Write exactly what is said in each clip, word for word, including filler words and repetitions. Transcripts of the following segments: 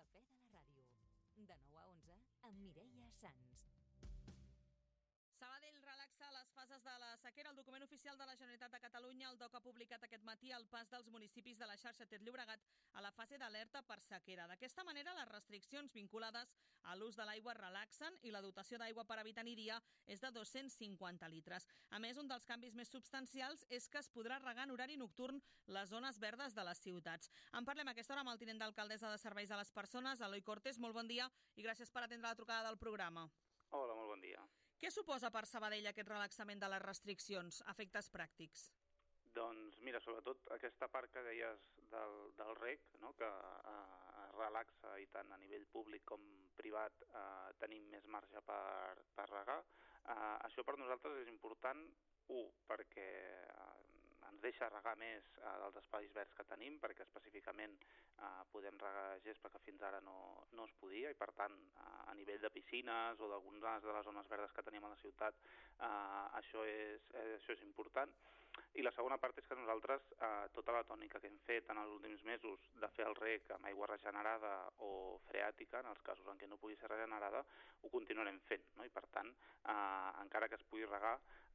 Cafè de la Ràdio. De nou a onze, amb Mireia Sans. Sabadell relaxa les fases de la sequera. El document oficial de la Generalitat de Catalunya, el D O C, ha publicat aquest matí el pas dels municipis de la xarxa Ter Llobregat a la fase d'alerta per sequera. D'aquesta manera, les restriccions vinculades a l'ús de l'aigua relaxen i la dotació d'aigua per habitant i dia és de dos-cents cinquanta litres. A més, un dels canvis més substancials és que es podrà regar en horari nocturn les zones verdes de les ciutats. En parlem a aquesta hora amb el tinent d'alcaldessa de Serveis a les Persones, Eloi Cortés. Molt bon dia i gràcies per atendre la trucada del programa. Hola, molt bon dia. Què suposa per Sabadell aquest relaxament de les restriccions, efectes pràctics? Doncs mira, sobretot aquesta part que deies del, del reg, no? que eh, es relaxa i tant a nivell públic com privat eh, tenim més marge per, per regar. Eh, això per nosaltres és important, u, perquè eh, ens deixa regar més eh, dels espais verds que tenim, perquè específicament eh, podem regar gespa que fins ara no, no es podia, i per tant eh, a nivell de piscines o d'algunes de les zones verdes que tenim a la ciutat eh, això, és, eh, això és important. I la segona part és que nosaltres eh, tota la tònica que hem fet en els últims mesos de fer el reg amb aigua regenerada o freàtica, en els casos en què no pugui ser regenerada, ho continuarem fent, no? I per tant, eh, encara que es pugui regar,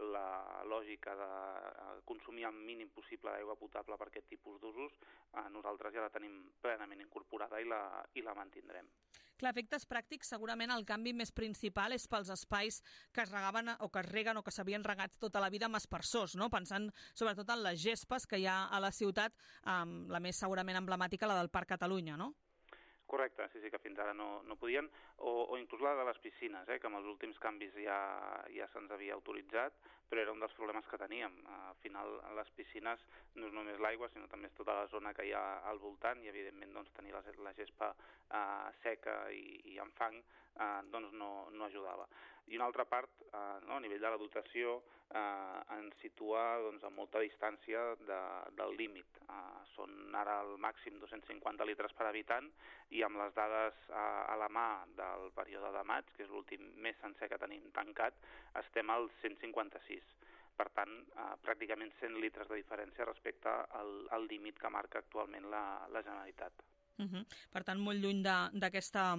la lògica de eh, consumir el mínim possible d'aigua potable per aquest tipus d'usos, eh, nosaltres ja la tenim plenament incorporada i la, i la mantindrem. Clar, efectes pràctics, segurament el canvi més principal és pels espais que es regaven o que es reguen o que s'havien regat tota la vida amb aspersors, no? Pensant sobretot en les gespes que hi ha a la ciutat, um, la més segurament emblemàtica, la del Parc Catalunya, no? Correcte, sí, sí, que fins ara no, no podien, o, o inclús la de les piscines, eh, que amb els últims canvis ja, ja se'ns havia autoritzat, però era un dels problemes que teníem. Al final, a les piscines no és només l'aigua, sinó també és tota la zona que hi ha al voltant, i evidentment doncs, tenir la, la gespa eh, seca i, i amb fang eh, doncs no, no ajudava. I una altra part, eh, no, a nivell de la dotació, eh, ens situa doncs, a molta distància de, del límit. Eh, són ara al màxim dos-cents cinquanta litres per habitant, i amb les dades eh, a la mà del període de maig, que és l'últim mes sencer que tenim tancat, estem al cent cinquanta-sis. Per tant, eh, pràcticament cent litres de diferència respecte al, al límit que marca actualment la, la Generalitat. Uh -huh. Per tant, molt lluny d'aquesta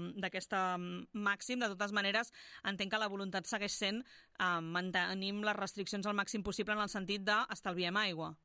màxim. De totes maneres, entenc que la voluntat segueix sent eh, mantenim les restriccions al màxim possible en el sentit d'estalviem aigua.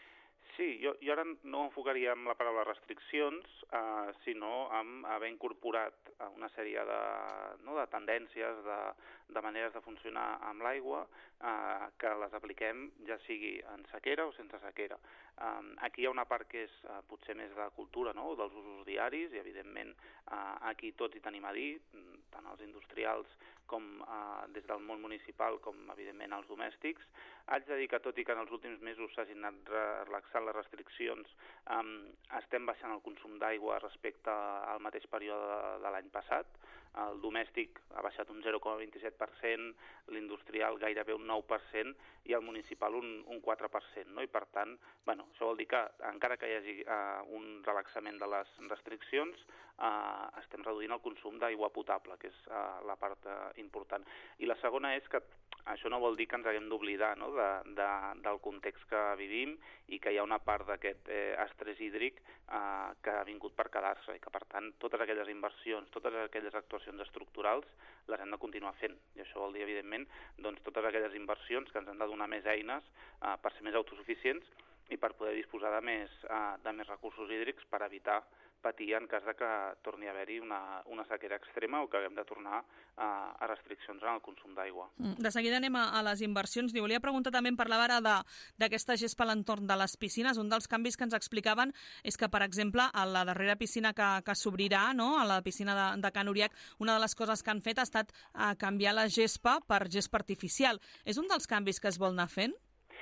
Sí, jo, jo ara no enfocaria amb la paraula restriccions, eh, sinó amb haver incorporat una sèrie de, no, de tendències, de, de maneres de funcionar amb l'aigua, eh, que les apliquem ja sigui en sequera o sense sequera. Eh, aquí hi ha una part que és eh, potser més de cultura, no?, dels usos diaris, i evidentment eh, aquí tots hi tenim a dir, tant els industrials com eh, des del món municipal, com evidentment els domèstics. Haig de dir que tot i que en els últims mesos s'hagin anat relaxant les restriccions, eh, estem baixant el consum d'aigua respecte al mateix període de, de l'any passat. El domèstic ha baixat un zero coma vint-i-set per cent, l'industrial gairebé un nou per cent i el municipal un, un quatre per cent. No? I per tant, bueno, això vol dir que encara que hi hagi eh, un relaxament de les restriccions, eh, estem reduint el consum d'aigua potable, que és eh, la part eh, important. I la segona és que això no vol dir que ens haguem d'oblidar, no?, de, de, del context que vivim, i que hi ha una part d'aquest eh, estrès hídric eh, que ha vingut per quedar-se, i que per tant totes aquelles inversions, totes aquelles actuacions estructurals les hem de continuar fent. I això vol dir, evidentment, doncs, totes aquelles inversions que ens han de donar més eines eh, per ser més autosuficients i per poder disposar de més, eh, de més recursos hídrics per evitar patir en cas de que torni a haver-hi una, una sequera extrema o que haguem de tornar a, a restriccions en el consum d'aigua. De seguida anem a, a les inversions. Li volia preguntar també, em parlava ara d'aquesta gespa a l'entorn de les piscines. Un dels canvis que ens explicaven és que, per exemple, a la darrera piscina que, que s'obrirà, no?, a la piscina de, de Can Uriac, una de les coses que han fet ha estat a canviar la gespa per gespa artificial. És un dels canvis que es vol anar fent?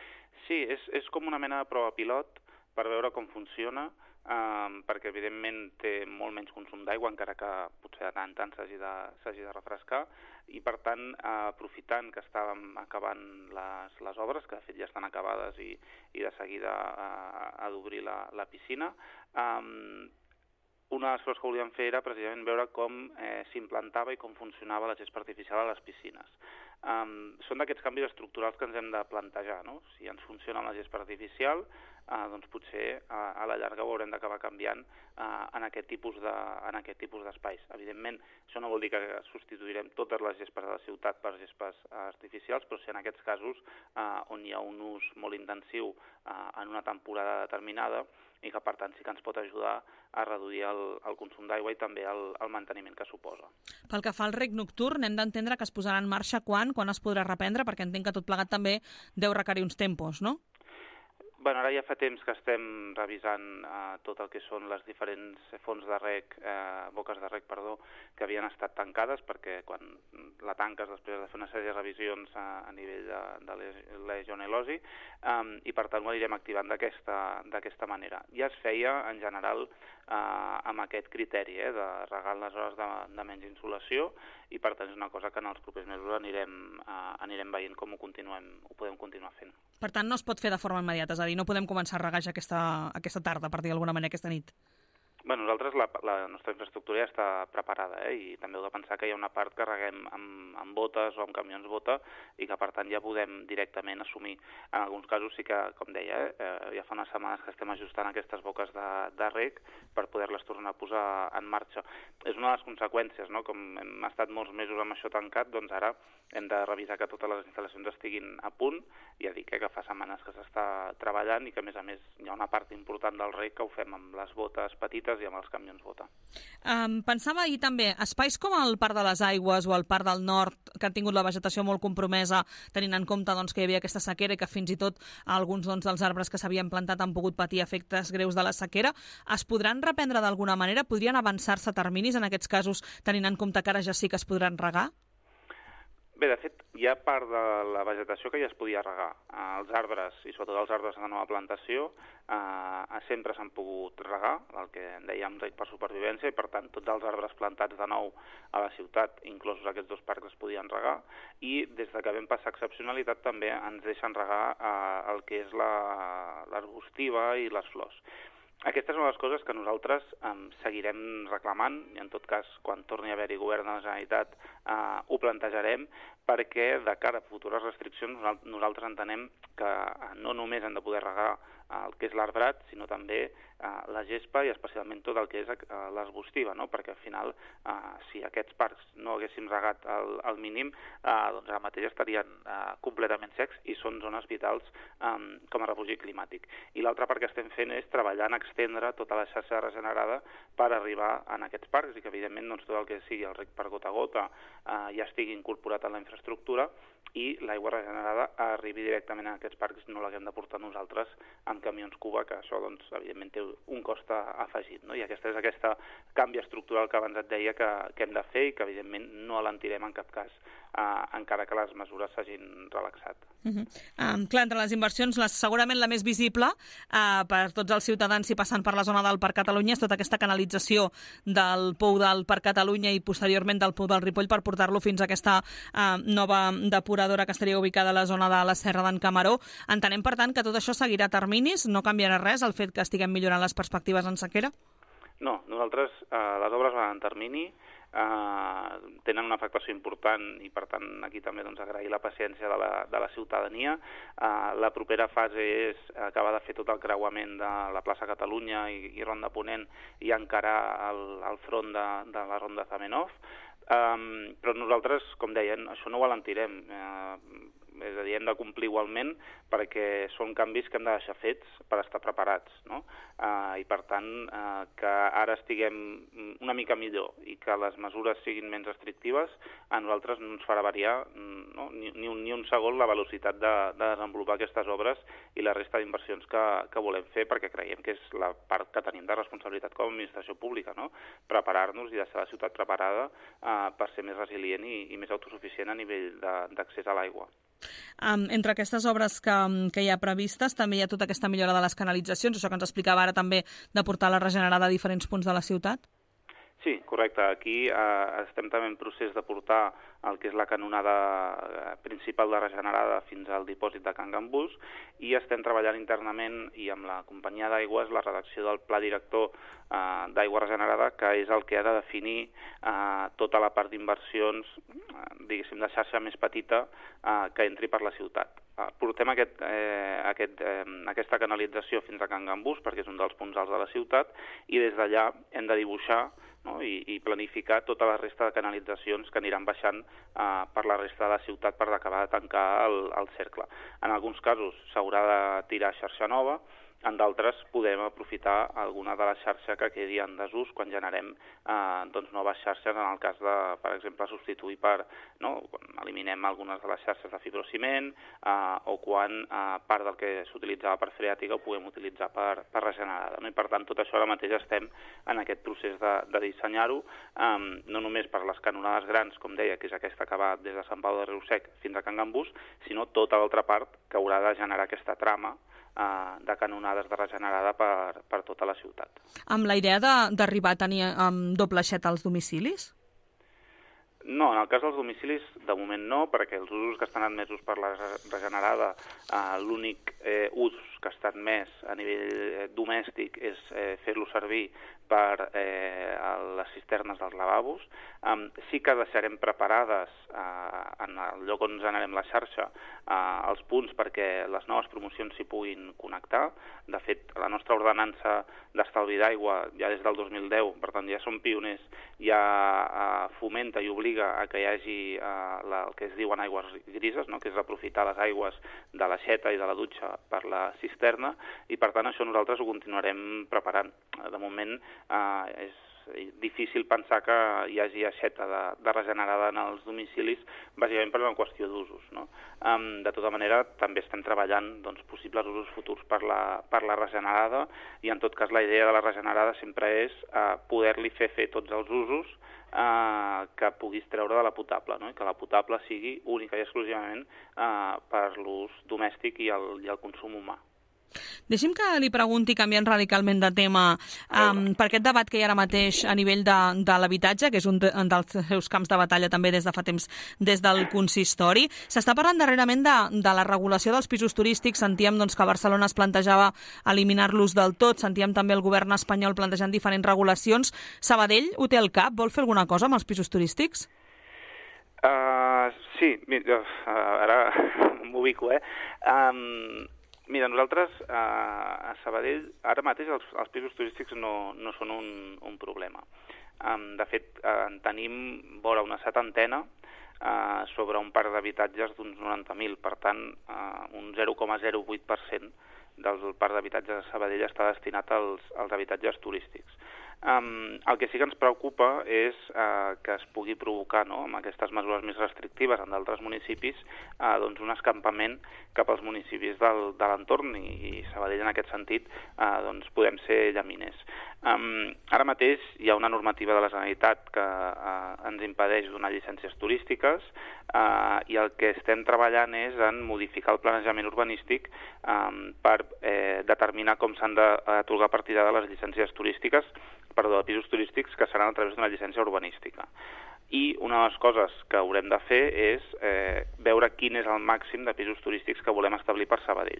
Sí, és, és com una mena de prova pilot per veure com funciona, Um, perquè evidentment té molt menys consum d'aigua, encara que potser de tant en tant s'hagi de, s'hagi de refrescar, i per tant, uh, aprofitant que estàvem acabant les, les obres, que de fet ja estan acabades, i, i de seguida uh, ha d'obrir la, la piscina, um, una de les coses que volíem fer era precisament veure com eh, s'implantava i com funcionava la gespa artificial a les piscines. Um, són d'aquests canvis estructurals que ens hem de plantejar, no? Si ens funciona amb la gespa artificial, uh, doncs potser uh, a la llarga ho haurem d'acabar canviant uh, en aquest tipus de, en aquest tipus d'espais. Evidentment, això no vol dir que substituirem totes les gespes de la ciutat per gespes uh, artificials, però si en aquests casos uh, on hi ha un ús molt intensiu uh, en una temporada determinada, i que, per tant, sí que ens pot ajudar a reduir el, el consum d'aigua i també el, el manteniment que suposa. Pel que fa al reg nocturn, hem d'entendre que es posarà en marxa quan, quan es podrà reprendre, perquè entenc que tot plegat també deu requerir uns tempos, no? Bueno, ara ja fa temps que estem revisant eh, tot el que són les diferents fonts de reg, eh, boques de reg, perdó, que havien estat tancades, perquè quan la tanques després de fer una sèrie de revisions a, a nivell de, de legionelosi, um, i per tant ho anirem activant d'aquesta manera. Ja es feia, en general, eh, amb aquest criteri eh, de regar en les hores de, de menys insolació, i per tant és una cosa que en els propers mesos anirem, eh, anirem veient com ho, continuem, ho podem continuar fent. Per tant, no es pot fer de forma immediata, és a dir, no podem començar a regar ja aquesta, aquesta tarda, per dir d'alguna manera, aquesta nit. Bé, nosaltres la, la nostra infraestructura ja està preparada, eh? I també heu de pensar que hi ha una part que reguem amb, amb botes o amb camions bota i que per tant ja podem directament assumir. En alguns casos sí que, com deia, eh, ja fa unes setmanes que estem ajustant aquestes boques de, de reg per poder-les tornar a posar en marxa. És una de les conseqüències, no? Com hem estat molts mesos amb això tancat, doncs ara hem de revisar que totes les instal·lacions estiguin a punt. Ja dic eh, que fa setmanes que s'està treballant i que, a més a més, hi ha una part important del reg que ho fem amb les botes petites i amb els camions bota. Um, pensava ahir també, espais com el Parc de les Aigües o el Parc del Nord, que han tingut la vegetació molt compromesa, tenint en compte doncs, que hi havia aquesta sequera i que fins i tot alguns doncs, dels arbres que s'havien plantat han pogut patir efectes greus de la sequera, es podran reprendre d'alguna manera? Podrien avançar-se terminis en aquests casos, tenint en compte que ara ja sí que es podran regar? Bé, de fet, hi ha part de la vegetació que ja es podia regar. Els arbres, i sobretot els arbres de nova plantació, eh, sempre s'han pogut regar, el que en dèiem reg per supervivència, i per tant tots els arbres plantats de nou a la ciutat, inclosos aquests dos parcs, es podien regar, i des de que vam passar excepcionalitat també ens deixen regar eh, el que és l'arbustiva i les flors. Aquestes són les coses que nosaltres eh, seguirem reclamant, i en tot cas, quan torni a haver-hi govern de la Generalitat, eh, ho plantejarem, perquè de cara a futures restriccions nosaltres entenem que no només hem de poder regar el que és l'arbrat, sinó també eh, la gespa i especialment tot el que és eh, l'arbustiva, no? Perquè al final, eh, si aquests parcs no haguéssim regat al, al mínim, eh, doncs ara mateix estarien eh, completament secs i són zones vitals eh, com a refugi climàtic. I l'altra part que estem fent és treballar en extendre tota la xarxa regenerada per arribar en aquests parcs i que evidentment doncs, tot el que sigui el reg per gota a gota eh, ja estigui incorporat en la infraestructura i l'aigua regenerada arribi directament a aquests parcs, no l'haguem de portar nosaltres amb camions Cuba, que això, doncs, evidentment, té un cost afegit, no? I aquesta és aquesta canvi estructural que abans et deia que, que hem de fer i que, evidentment, no alentirem en cap cas, eh, encara que les mesures s'hagin relaxat. Uh -huh. um, clar, entre les inversions, la, segurament la més visible uh, per tots els ciutadans, si passant per la zona del Parc Catalunya, és tota aquesta canalització del pou del Parc Catalunya i posteriorment del pou del Ripoll per portar-lo fins a aquesta uh, nova depuradora que estaria ubicada a la zona de la Serra d'en Camaró. Entenem, per tant, que tot això seguirà a terminis? No canviarà res el fet que estiguem millorant les perspectives en sequera? No, nosaltres, eh, les obres van en termini, eh, tenen una afectació important i, per tant, aquí també doncs, agrair la paciència de la, de la ciutadania. Eh, la propera fase és acabar de fer tot el creuament de la plaça Catalunya i, i Ronda Ponent i encarar el, el front de, de la Ronda Zamenhof. Um, però nosaltres, com deien, això no ho alentirem. Uh, és a dir, hem de complir igualment perquè són canvis que hem de deixar fets per estar preparats, no? Uh, I per tant, uh, que ara estiguem una mica millor i que les mesures siguin menys restrictives, a nosaltres no ens farà variar no? ni, ni, un, ni un segon la velocitat de, de desenvolupar aquestes obres i la resta d'inversions que, que volem fer, perquè creiem que és la part que tenim de responsabilitat com a administració pública, no? Preparar-nos i deixar la ciutat preparada uh, per ser més resilient i, i més autosuficient a nivell d'accés a l'aigua. Um, entre aquestes obres que, que hi ha previstes també hi ha tota aquesta millora de les canalitzacions, això que ens explicava ara també de portar la regenerada a diferents punts de la ciutat? Sí, correcte. Aquí eh, estem també en procés de portar el que és la canonada principal de regenerada fins al dipòsit de Can Gambús i estem treballant internament i amb la companyia d'aigües la redacció del pla director eh, d'aigua regenerada, que és el que ha de definir eh, tota la part d'inversions, eh, diguéssim, de xarxa més petita eh, que entri per la ciutat. Eh, portem aquest, eh, aquest, eh, aquesta canalització fins a Can Gambús perquè és un dels punts alts de la ciutat i des d'allà hem de dibuixar, no? I, i planificar tota la resta de canalitzacions que aniran baixant eh, per la resta de la ciutat per acabar de tancar el, el cercle. En alguns casos s'haurà de tirar xarxa nova, en d'altres podem aprofitar alguna de la xarxa que quedi en desús quan generem eh, doncs noves xarxes, en el cas de, per exemple, substituir per, no? Quan eliminem algunes de les xarxes de fibrociment eh, o quan eh, part del que s'utilitzava per freàtica ho puguem utilitzar per, per regenerada. No? I per tant, tot això ara mateix estem en aquest procés de, de dissenyar-ho, eh, no només per les canonades grans, com deia, que és aquesta que va des de Sant Pau de Riusec fins a Can Gambús, sinó tota l'altra part que haurà de generar aquesta trama de canonades de regenerada per, per tota la ciutat. Amb la idea d'arribar a tenir um, doble aixeta als domicilis? No, en el cas dels domicilis, de moment no, perquè els usos que estan admesos per la regenerada, eh, l'únic eh, ús que està admès a nivell eh, domèstic és eh, fer-lo servir per eh, les cisternes dels lavabos. Um, sí que deixarem preparades eh, en el lloc on generem la xarxa eh, els punts perquè les noves promocions s'hi puguin connectar. De fet, la nostra ordenança d'estalvi d'aigua ja des del dos mil deu, per tant ja som pioners, ja eh, fomenta i obliga a que hi hagi eh, la, el que es diuen aigües grises, no? Que és aprofitar les aigües de l'aixeta i de la dutxa per la cisterna, i per tant això nosaltres ho continuarem preparant. De moment eh, és difícil pensar que hi hagi aixeta de, de regenerada en els domicilis, bàsicament per una qüestió d'usos. No? Um, de tota manera, també estem treballant doncs, possibles usos futurs per la, per la regenerada, i en tot cas la idea de la regenerada sempre és uh, poder-li fer fer tots els usos uh, que puguis treure de la potable, no? I que la potable sigui única i exclusivament uh, per l'ús domèstic i el, i el consum humà. Deixi'm que li pregunti, canviant radicalment de tema, um, per aquest debat que hi ha ara mateix a nivell de, de l'habitatge, que és un, de, un dels seus camps de batalla també des de fa temps des del consistori. S'està parlant darrerament de, de la regulació dels pisos turístics. Sentíem doncs, que Barcelona es plantejava eliminar-los del tot, sentíem també el govern espanyol plantejant diferents regulacions. Sabadell ho té al cap? Vol fer alguna cosa amb els pisos turístics? Uh, sí, mira, uh, ara m'ubico, eh? Um, Mira, nosaltres eh, a Sabadell ara mateix els, els pisos turístics no, no són un, un problema. Um, de fet, eh, en tenim vora una setantena eh, sobre un parc d'habitatges d'uns noranta mil. Per tant, eh, un zero coma zero vuit per cent del parc d'habitatges de Sabadell està destinat als, als habitatges turístics. Um, el que sí que ens preocupa és uh, que es pugui provocar, no, amb aquestes mesures més restrictives en d'altres municipis, uh, doncs un escampament cap als municipis del, de l'entorn, i, i Sabadell en aquest sentit uh, doncs podem ser llaminers. Um, ara mateix hi ha una normativa de la Generalitat que uh, ens impedeix donar llicències turístiques, uh, i el que estem treballant és en modificar el planejament urbanístic um, per eh, determinar com s'han d'atorgar a partir de les llicències turístiques, perdó, de pisos turístics que seran a través d'una llicència urbanística. I una de les coses que haurem de fer és eh, veure quin és el màxim de pisos turístics que volem establir per Sabadell.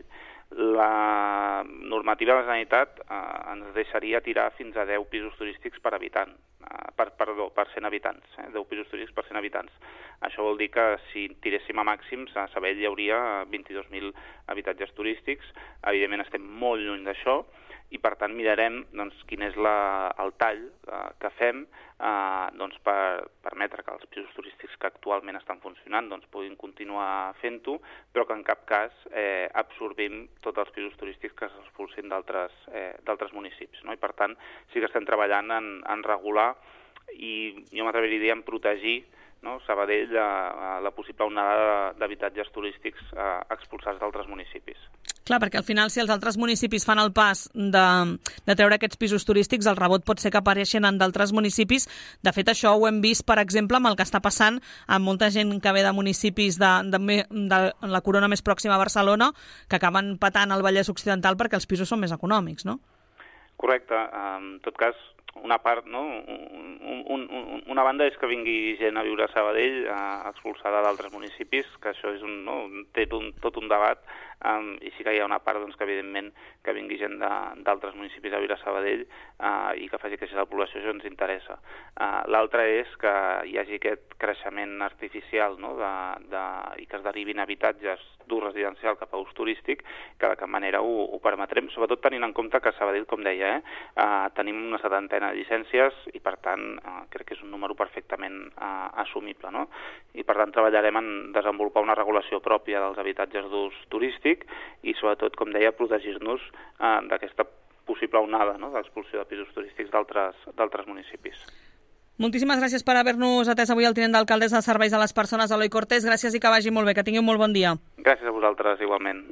La normativa de la Generalitat eh, ens deixaria tirar fins a deu pisos turístics per habitant, eh, per, perdó, per cent habitants, eh, deu pisos turístics per cent habitants. Això vol dir que si tiréssim a màxims, a Sabadell hi hauria vint-i-dos mil habitatges turístics. Evidentment estem molt lluny d'això, i per tant mirarem doncs, quin és la, el tall eh, que fem eh, doncs, per permetre que els pisos turístics que actualment estan funcionant doncs, puguin continuar fent-ho, però que en cap cas eh, absorbim tots els pisos turístics que s'expulsin d'altres eh, d'altres municipis. No? I per tant sí que estem treballant en, en regular, i jo m'atreviria en protegir, no, Sabadell, la, la possible onada d'habitatges turístics eh, expulsats d'altres municipis. Clar, perquè al final, si els altres municipis fan el pas de, de treure aquests pisos turístics, el rebot pot ser que apareixen en d'altres municipis. De fet, això ho hem vist, per exemple, amb el que està passant amb molta gent que ve de municipis de, de, de la corona més pròxima a Barcelona, que acaben patant el Vallès Occidental perquè els pisos són més econòmics, no? Correcte. En tot cas, una part, no? un, un, una banda és que vingui gent a viure a Sabadell eh, expulsada d'altres municipis, que això és un, no, té un, tot un debat, um, i sí que hi ha una part doncs, que evidentment que vingui gent d'altres municipis a viure a Sabadell uh, i que faci créixer la població, això ens interessa. Uh, L'altre és que hi hagi aquest creixement artificial, no, de, de, i que es derivin habitatges d'ús residencial cap a ús turístic, que de cap manera ho, ho permetrem, sobretot tenint en compte que a Sabadell, com deia, eh, uh, tenim una setantena de llicències i per tant uh, crec que és un número perfectament uh, assumible, no? I per tant treballarem en desenvolupar una regulació pròpia dels habitatges d'ús turístic i sobretot, com deia, protegir-nos uh, d'aquesta possible onada, no?, d'expulsió de pisos turístics d'altres municipis. Moltíssimes gràcies per haver-nos atès avui el tinent d'alcaldes de Serveis a les Persones, Eloi Cortés. Gràcies i que vagi molt bé, que tingui un molt bon dia. Gràcies a vosaltres, igualment.